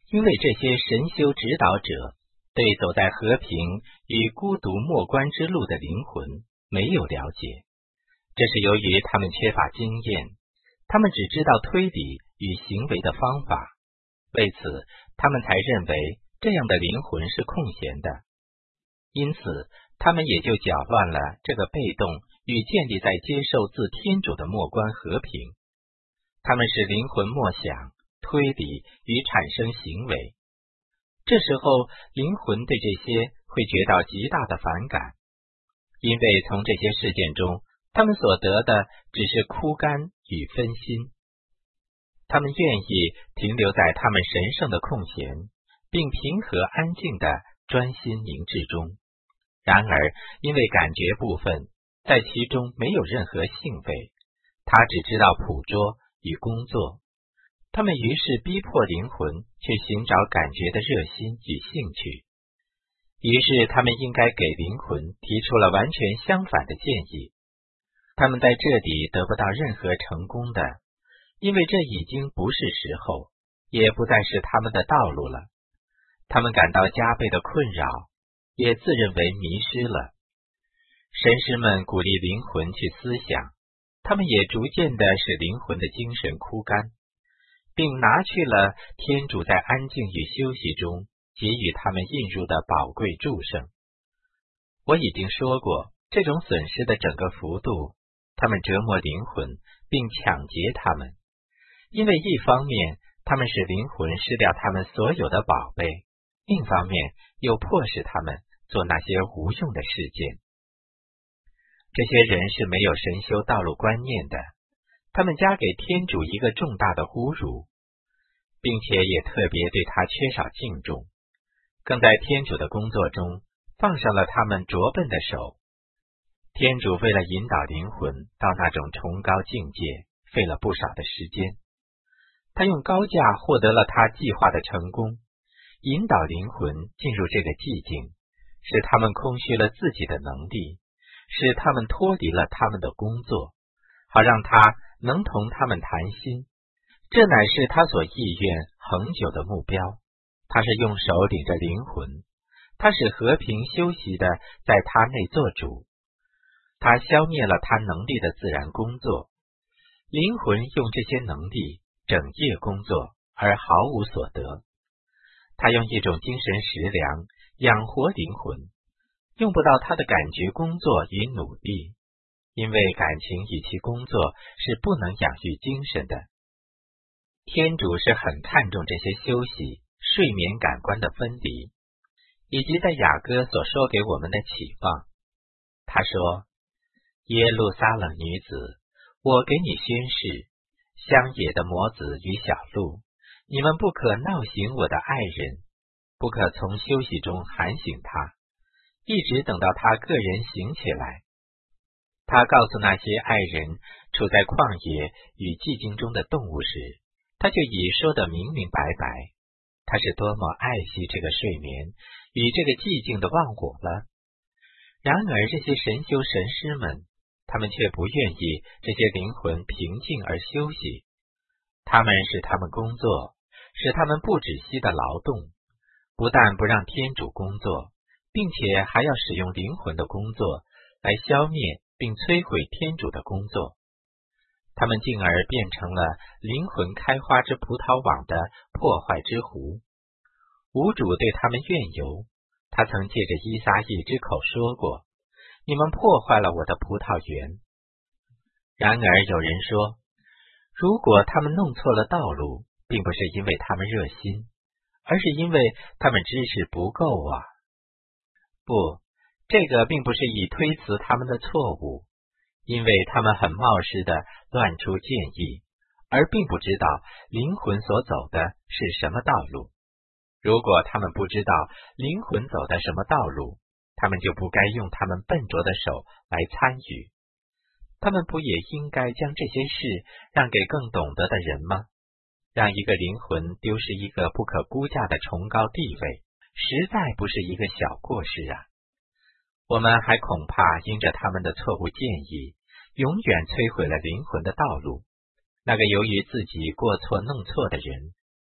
因为这些神修指导者对走在和平与孤独莫关之路的灵魂没有了解，这是由于他们缺乏经验，他们只知道推理与行为的方法，为此他们才认为这样的灵魂是空闲的，因此他们也就搅乱了这个被动与建立在接受自天主的莫关和平。他们使灵魂默想、推理与产生行为，这时候灵魂对这些会觉到极大的反感，因为从这些事件中他们所得的只是枯干与分心。他们愿意停留在他们神圣的空闲，并平和安静的专心凝滞中。然而因为感觉部分在其中没有任何兴味，他只知道捕捉与工作，他们于是逼迫灵魂去寻找感觉的热心与兴趣。于是他们应该给灵魂提出了完全相反的建议。他们在这里得不到任何成功的，因为这已经不是时候，也不再是他们的道路了。他们感到加倍的困扰，也自认为迷失了。神师们鼓励灵魂去思想，他们也逐渐的使灵魂的精神枯干，并拿去了天主在安静与休息中给予他们印入的宝贵祝圣。我已经说过，这种损失的整个幅度，他们折磨灵魂并抢劫他们，因为一方面他们使灵魂失掉他们所有的宝贝，另一方面又迫使他们做那些无用的事件。这些人是没有神修道路观念的，他们加给天主一个重大的侮辱，并且也特别对他缺少敬重，更在天主的工作中放上了他们拙笨的手。天主为了引导灵魂到那种崇高境界，费了不少的时间。他用高价获得了他计划的成功，引导灵魂进入这个寂静，使他们空虚了自己的能力，使他们脱离了他们的工作，好让他能同他们谈心。这乃是他所意愿恒久的目标。他是用手领着灵魂，他使和平休息的在他内做主，他消灭了他能力的自然工作。灵魂用这些能力整夜工作而毫无所得。他用一种精神食粮养活灵魂，用不到他的感觉工作与努力，因为感情与其工作是不能养育精神的。天主是很看重这些休息、睡眠感官的分离，以及在雅歌所说给我们的启放。他说：耶路撒冷女子，我给你宣誓，乡野的魔子与小鹿，你们不可闹醒我的爱人，不可从休息中喊醒他，一直等到他个人醒起来。他告诉那些爱人处在旷野与寂静中的动物时，他就已说得明明白白，他是多么爱惜这个睡眠与这个寂静的忘我了。然而这些神修神师们，他们却不愿意这些灵魂平静而休息，他们使他们工作，使他们不止息的劳动，不但不让天主工作，并且还要使用灵魂的工作来消灭并摧毁天主的工作。他们进而变成了灵魂开花之葡萄网的破坏之狐。吾主对他们怨尤，他曾借着伊撒意之口说过，你们破坏了我的葡萄园。然而有人说，如果他们弄错了道路，并不是因为他们热心，而是因为他们知识不够啊。不，这个并不是以推辞他们的错误，因为他们很冒失地乱出建议，而并不知道灵魂所走的是什么道路。如果他们不知道灵魂走的什么道路，他们就不该用他们笨拙的手来参与。他们不也应该将这些事让给更懂得的人吗？让一个灵魂丢失一个不可估价的崇高地位，实在不是一个小过失啊。我们还恐怕因着他们的错误建议，永远摧毁了灵魂的道路。那个由于自己过错弄错的人，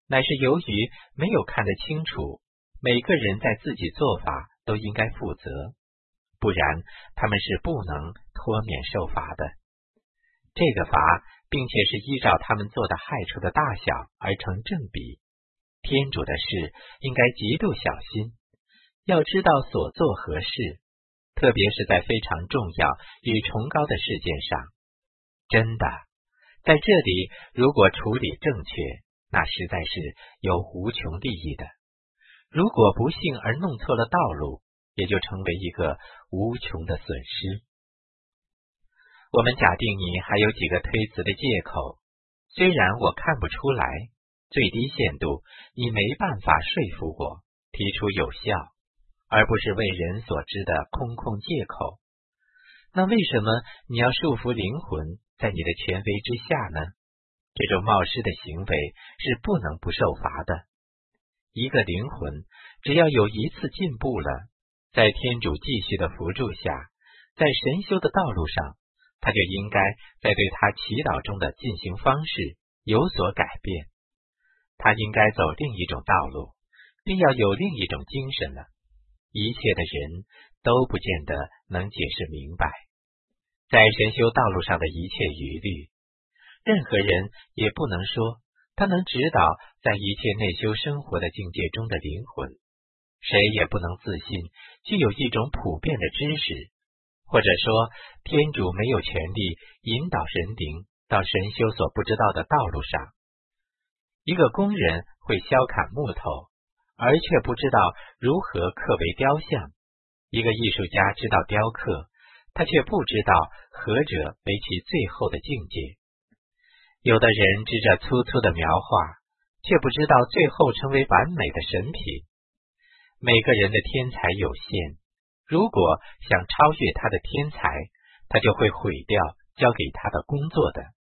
乃是由于没有看得清楚，每个人在自己做法都应该负责，不然他们是不能脱免受罚的。这个罚并且是依照他们做的害处的大小而成正比。天主的事应该极度小心，要知道所做何事，特别是在非常重要与崇高的事件上。真的，在这里如果处理正确，那实在是有无穷利益的。如果不幸而弄错了道路，也就成为一个无穷的损失。我们假定你还有几个推辞的借口，虽然我看不出来，最低限度你没办法说服我提出有效，而不是为人所知的空借口。那为什么你要束缚灵魂在你的权威之下呢？这种冒失的行为是不能不受罚的。一个灵魂只要有一次进步了，在天主继续的扶助下，在神修的道路上，他就应该在对他祈祷中的进行方式有所改变。他应该走另一种道路，并要有另一种精神了。一切的人都不见得能解释明白，在神修道路上的一切疑虑，任何人也不能说他能指导在一切内修生活的境界中的灵魂。谁也不能自信具有一种普遍的知识，或者说天主没有权利引导神灵到神修所不知道的道路上。一个工人会削砍木头，而却不知道如何刻为雕像。一个艺术家知道雕刻，他却不知道何者为其最后的境界。有的人知着粗粗的描画，却不知道最后成为完美的神品。每个人的天才有限，如果想超越他的天才，他就会毁掉交给他的工作的。